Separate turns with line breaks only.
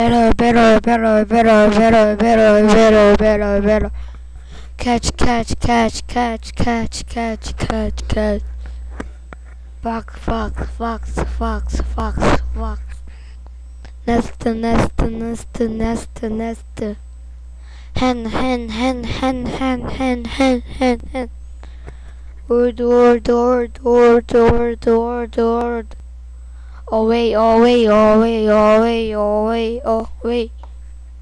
better. Catch, catch, catch, catch, catch, catch, catch, catch. Fox, fox, fox, fox, fox, fox. Nester, nester, nester, nester, nester. Hen, hen, hen, hen, hen, hen, hen, hen, hen. Away, away, away, away, away, away.